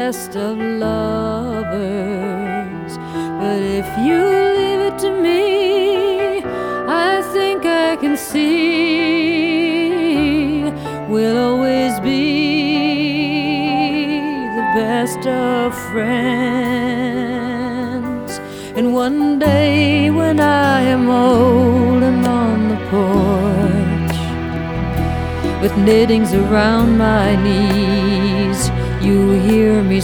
best of lovers. But if you leave it to me, I think I can see we'll always be the best of friends. And one day when I am old and on the porch with knittings around my knees, you hear me